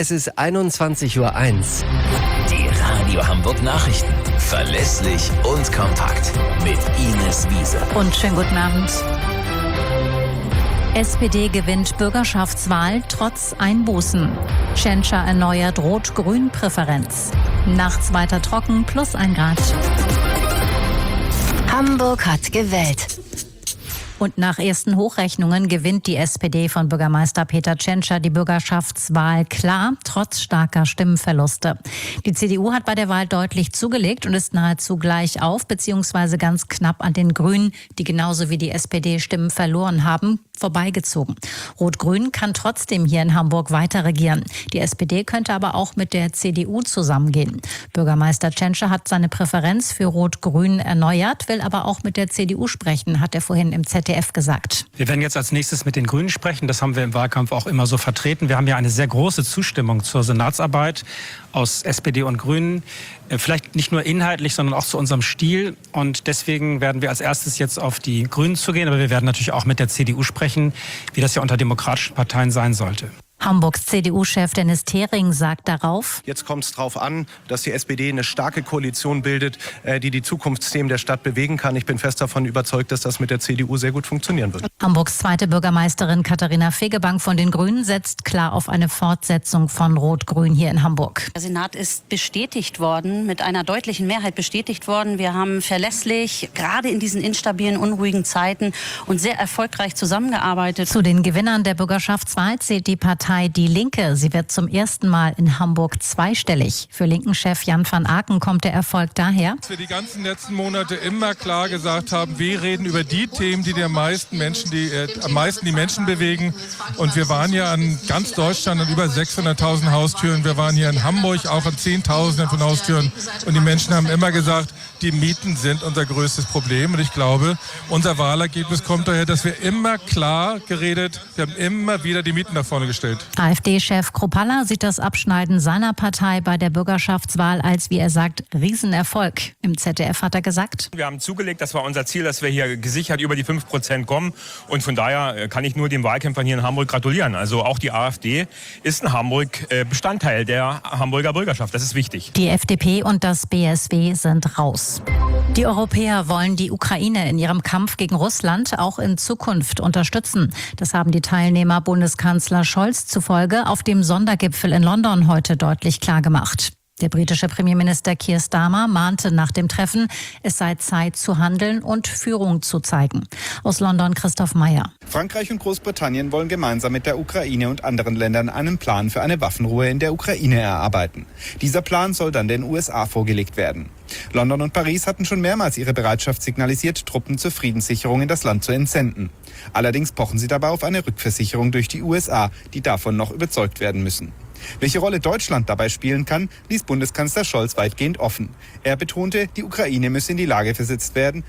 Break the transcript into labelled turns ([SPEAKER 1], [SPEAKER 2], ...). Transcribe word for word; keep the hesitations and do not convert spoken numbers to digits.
[SPEAKER 1] Es ist einundzwanzig Uhr eins.
[SPEAKER 2] Die Radio Hamburg Nachrichten. Verlässlich und kompakt. Mit Ines Wiese.
[SPEAKER 3] Und schönen guten Abend. S P D gewinnt Bürgerschaftswahl trotz Einbußen. Tschentscher erneuert Rot-Grün-Präferenz. Nachts weiter trocken, plus ein Grad.
[SPEAKER 4] Hamburg hat gewählt.
[SPEAKER 3] Und nach ersten Hochrechnungen gewinnt die S P D von Bürgermeister Peter Tschentscher die Bürgerschaftswahl klar, trotz starker Stimmenverluste. Die C D U hat bei der Wahl deutlich zugelegt und ist nahezu gleich auf, beziehungsweise ganz knapp an den Grünen, die genauso wie die S P D Stimmen verloren haben, vorbeigezogen. Rot-Grün kann trotzdem hier in Hamburg weiter regieren. Die S P D könnte aber auch mit der C D U zusammengehen. Bürgermeister Tschentscher hat seine Präferenz für Rot-Grün erneuert, will aber auch mit der C D U sprechen, hat er vorhin im Z D F gesagt.
[SPEAKER 5] Wir werden jetzt als nächstes mit den Grünen sprechen. Das haben wir im Wahlkampf auch immer so vertreten. Wir haben ja eine sehr große Zustimmung zur Senatsarbeit aus S P D und Grünen. Vielleicht nicht nur inhaltlich, sondern auch zu unserem Stil. Und deswegen werden wir als erstes jetzt auf die Grünen zugehen. Aber wir werden natürlich auch mit der C D U sprechen, wie das ja unter demokratischen Parteien sein sollte.
[SPEAKER 3] Hamburgs C D U-Chef Dennis Thering sagt darauf:
[SPEAKER 6] Jetzt kommt es darauf an, dass die S P D eine starke Koalition bildet, die die Zukunftsthemen der Stadt bewegen kann. Ich bin fest davon überzeugt, dass das mit der C D U sehr gut funktionieren wird.
[SPEAKER 3] Hamburgs zweite Bürgermeisterin Katharina Fegebank von den Grünen setzt klar auf eine Fortsetzung von Rot-Grün hier in Hamburg.
[SPEAKER 7] Der Senat ist bestätigt worden, mit einer deutlichen Mehrheit bestätigt worden. Wir haben verlässlich, gerade in diesen instabilen, unruhigen Zeiten und sehr erfolgreich zusammengearbeitet.
[SPEAKER 3] Zu den Gewinnern der Bürgerschaftswahl zählt die Partei Die Linke. Sie wird zum ersten Mal in Hamburg zweistellig. Für Linken-Chef Jan van Aken kommt der Erfolg daher,
[SPEAKER 8] dass wir die ganzen letzten Monate immer klar gesagt haben, wir reden über die Themen, die die meisten Menschen, die äh, am meisten die Menschen bewegen. Und wir waren ja an ganz Deutschland an über sechshunderttausend Haustüren. Wir waren hier in Hamburg auch an Zehntausenden von Haustüren. Und die Menschen haben immer gesagt, die Mieten sind unser größtes Problem. Und ich glaube, unser Wahlergebnis kommt daher, dass wir immer klar geredet, wir haben immer wieder die Mieten nach vorne gestellt.
[SPEAKER 3] AfD-Chef Kruppalla sieht das Abschneiden seiner Partei bei der Bürgerschaftswahl als, wie er sagt, Riesenerfolg. Im Z D F hat er gesagt:
[SPEAKER 9] Wir haben zugelegt, das war unser Ziel, dass wir hier gesichert über die fünf Prozent kommen. Und von daher kann ich nur den Wahlkämpfern hier in Hamburg gratulieren. Also auch die AfD ist in Hamburg Bestandteil der Hamburger Bürgerschaft. Das ist wichtig.
[SPEAKER 3] Die F D P und das B S W sind raus. Die Europäer wollen die Ukraine in ihrem Kampf gegen Russland auch in Zukunft unterstützen. Das haben die Teilnehmer Bundeskanzler Scholz zufolge auf dem Sondergipfel in London heute deutlich klargemacht. Der britische Premierminister Keir Starmer mahnte nach dem Treffen, es sei Zeit zu handeln und Führung zu zeigen. Aus London Christoph Meyer.
[SPEAKER 10] Frankreich und Großbritannien wollen gemeinsam mit der Ukraine und anderen Ländern einen Plan für eine Waffenruhe in der Ukraine erarbeiten. Dieser Plan soll dann den U S A vorgelegt werden. London und Paris hatten schon mehrmals ihre Bereitschaft signalisiert, Truppen zur Friedenssicherung in das Land zu entsenden. Allerdings pochen sie dabei auf eine Rückversicherung durch die U S A, die davon noch überzeugt werden müssen. Welche Rolle Deutschland dabei spielen kann, ließ Bundeskanzler Scholz weitgehend offen. Er betonte, die Ukraine müsse in die Lage versetzt werden,